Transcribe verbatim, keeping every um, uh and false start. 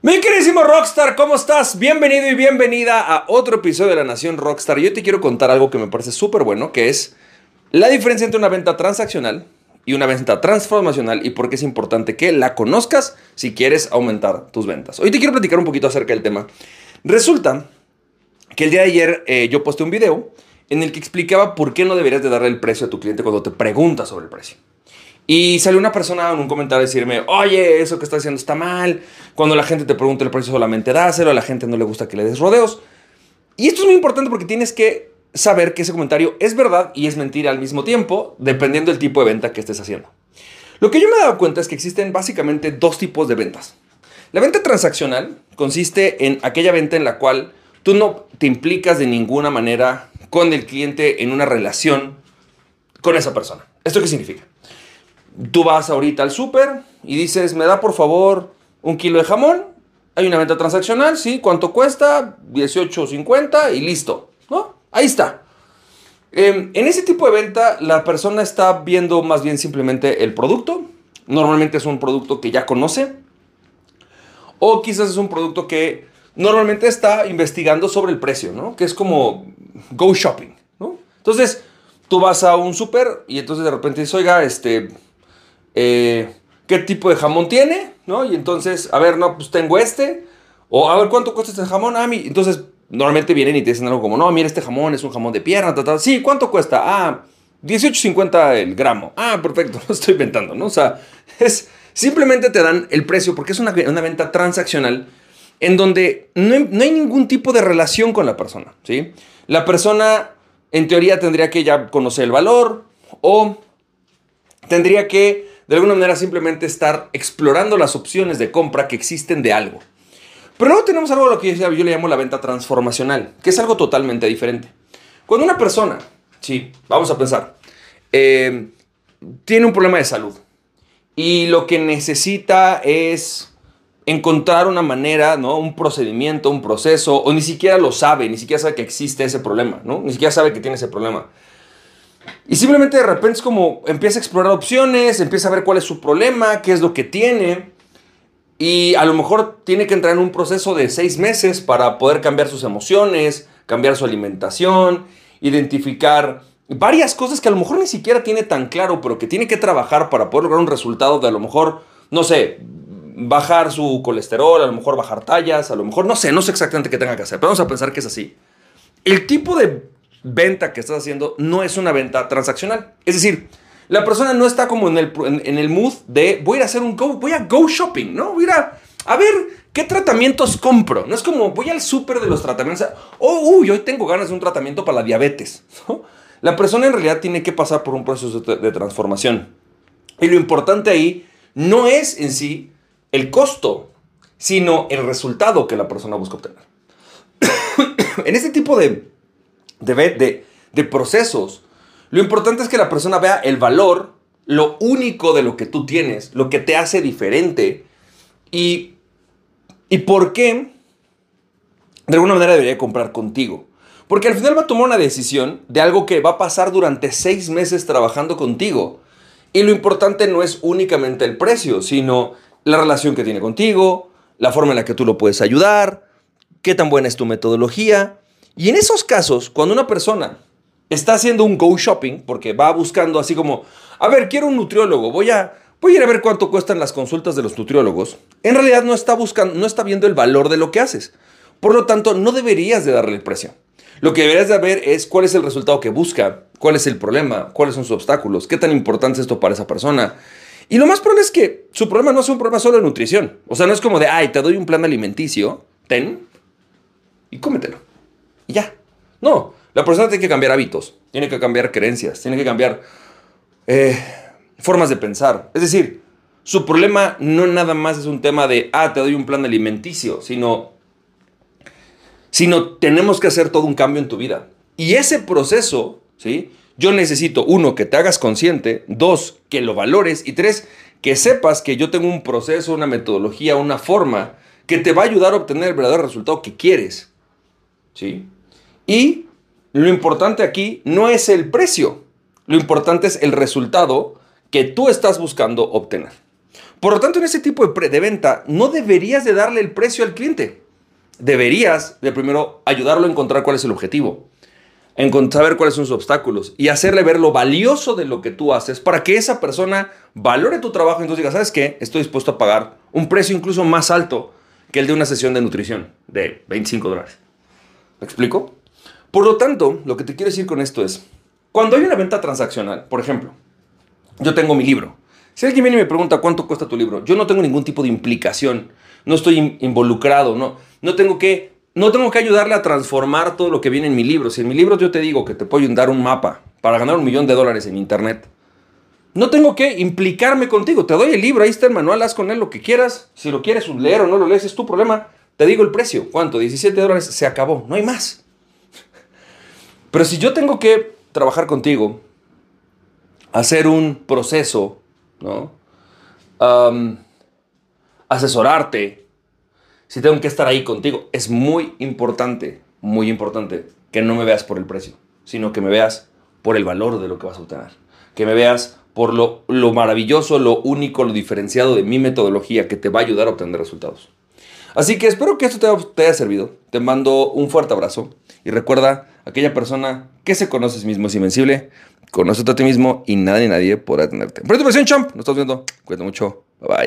Mi queridísimo Rockstar, ¿cómo estás? Bienvenido y bienvenida a otro episodio de La Nación Rockstar. Yo te quiero contar algo que me parece súper bueno, que es la diferencia entre una venta transaccional y una venta transformacional y por qué es importante que la conozcas si quieres aumentar tus ventas. Hoy te quiero platicar un poquito acerca del tema. Resulta que el día de ayer eh, yo posté un video en el que explicaba por qué no deberías de darle el precio a tu cliente cuando te pregunta sobre el precio. Y salió una persona en un comentario a decirme, oye, eso que estás haciendo está mal. Cuando la gente te pregunta el precio solamente dáselo, a la gente no le gusta que le des rodeos. Y esto es muy importante porque tienes que saber que ese comentario es verdad y es mentira al mismo tiempo, dependiendo del tipo de venta que estés haciendo. Lo que yo me he dado cuenta es que existen básicamente dos tipos de ventas. La venta transaccional consiste en aquella venta en la cual tú no te implicas de ninguna manera con el cliente en una relación con esa persona. ¿Esto qué significa? Tú vas ahorita al súper y dices, me da por favor un kilo de jamón. Hay una venta transaccional, ¿sí? ¿Cuánto cuesta? dieciocho cincuenta y listo, ¿no? Ahí está. Eh, en ese tipo de venta, la persona está viendo más bien simplemente el producto. Normalmente es un producto que ya conoce. O quizás es un producto que normalmente está investigando sobre el precio, ¿no? Que es como go shopping, ¿no? Entonces, tú vas a un súper y entonces de repente dices, oiga, este... Eh, ¿qué tipo de jamón tiene? ¿No? Y entonces, a ver, no, pues tengo este. O a ver, ¿cuánto cuesta este jamón? Ah, mi... Entonces, normalmente vienen y te dicen algo como, no, mira, este jamón es un jamón de pierna. Ta, ta. Sí, ¿cuánto cuesta? Ah, dieciocho cincuenta el gramo. Ah, perfecto, lo estoy inventando, ¿no? O sea, es, simplemente te dan el precio porque es una, una venta transaccional en donde no hay, no hay ningún tipo de relación con la persona, ¿sí? La persona, en teoría, tendría que ya conocer el valor o tendría que de alguna manera simplemente estar explorando las opciones de compra que existen de algo. Pero luego tenemos algo a lo que yo, yo le llamo la venta transformacional, que es algo totalmente diferente. Cuando una persona, sí, vamos a pensar, eh, tiene un problema de salud y lo que necesita es encontrar una manera, ¿no? Un procedimiento, un proceso, o ni siquiera lo sabe, ni siquiera sabe que existe ese problema, ¿no? Ni siquiera sabe que tiene ese problema. Y simplemente de repente es como empieza a explorar opciones, empieza a ver cuál es su problema, qué es lo que tiene. Y a lo mejor tiene que entrar en un proceso de seis meses para poder cambiar sus emociones, cambiar su alimentación, identificar varias cosas que a lo mejor ni siquiera tiene tan claro, pero que tiene que trabajar para poder lograr un resultado de a lo mejor, no sé, bajar su colesterol, a lo mejor bajar tallas, a lo mejor, no sé, no sé exactamente qué tenga que hacer, pero vamos a pensar que es así. El tipo de venta que estás haciendo no es una venta transaccional. Es decir, la persona no está como en el, en, en el mood de voy a ir a hacer un go, voy a go shopping, ¿no? Voy a ir a, a ver qué tratamientos compro. No es como voy al súper de los tratamientos. Oh, uy, hoy tengo ganas de un tratamiento para la diabetes, ¿no? La persona en realidad tiene que pasar por un proceso de, de transformación. Y lo importante ahí no es en sí el costo, sino el resultado que la persona busca obtener. En este tipo de De, de, de procesos, lo importante es que la persona vea el valor, lo único de lo que tú tienes, lo que te hace diferente y, y por qué de alguna manera debería comprar contigo. Porque al final va a tomar una decisión de algo que va a pasar durante seis meses trabajando contigo. Y lo importante no es únicamente el precio, sino la relación que tiene contigo, la forma en la que tú lo puedes ayudar, qué tan buena es tu metodología. Y en esos casos, cuando una persona está haciendo un go shopping, porque va buscando así como, a ver, quiero un nutriólogo, voy a, voy a ir a ver cuánto cuestan las consultas de los nutriólogos, en realidad no está buscando, no está viendo el valor de lo que haces. Por lo tanto, no deberías de darle el precio. Lo que deberías de ver es cuál es el resultado que busca, cuál es el problema, cuáles son sus obstáculos, qué tan importante es esto para esa persona. Y lo más probable es que su problema no sea un problema solo de nutrición. O sea, no es como de, ay, te doy un plan alimenticio, ten y cómetelo. Y ya. No, la persona tiene que cambiar hábitos, tiene que cambiar creencias, tiene que cambiar eh, formas de pensar. Es decir, su problema no nada más es un tema de, ah, te doy un plan alimenticio, sino, sino tenemos que hacer todo un cambio en tu vida. Y ese proceso, ¿sí? Yo necesito, uno, que te hagas consciente, dos, que lo valores y tres, que sepas que yo tengo un proceso, una metodología, una forma que te va a ayudar a obtener el verdadero resultado que quieres, ¿sí? Y lo importante aquí no es el precio, lo importante es el resultado que tú estás buscando obtener. Por lo tanto, en ese tipo de, pre- de venta, no deberías de darle el precio al cliente. Deberías de primero ayudarlo a encontrar cuál es el objetivo, encont- saber cuáles son sus obstáculos y hacerle ver lo valioso de lo que tú haces para que esa persona valore tu trabajo y entonces diga, ¿sabes qué? Estoy dispuesto a pagar un precio incluso más alto que el de una sesión de nutrición de veinticinco dólares. ¿Me explico? Por lo tanto, lo que te quiero decir con esto es, cuando hay una venta transaccional, por ejemplo, yo tengo mi libro. Si alguien viene y me pregunta cuánto cuesta tu libro, yo no tengo ningún tipo de implicación, no estoy in- involucrado, no, no, tengo que, no tengo que ayudarle a transformar todo lo que viene en mi libro. Si en mi libro yo te digo que te puedo dar un mapa para ganar un millón de dólares en internet, no tengo que implicarme contigo. Te doy el libro, ahí está el manual, haz con él lo que quieras. Si lo quieres leer o no lo lees, es tu problema. Te digo el precio. ¿Cuánto? diecisiete dólares. Se acabó. No hay más. Pero si yo tengo que trabajar contigo, hacer un proceso, ¿no? Um, asesorarte, si tengo que estar ahí contigo, es muy importante, muy importante que no me veas por el precio, sino que me veas por el valor de lo que vas a obtener. Que me veas por lo, lo maravilloso, lo único, lo diferenciado de mi metodología que te va a ayudar a obtener resultados. Así que espero que esto te, te haya servido. Te mando un fuerte abrazo. Y recuerda, aquella persona que se conoce a sí mismo es invencible. Conócete a ti mismo y nadie, nadie podrá detenerte. Por tu presión, champ. Nos estamos viendo. Cuídate mucho.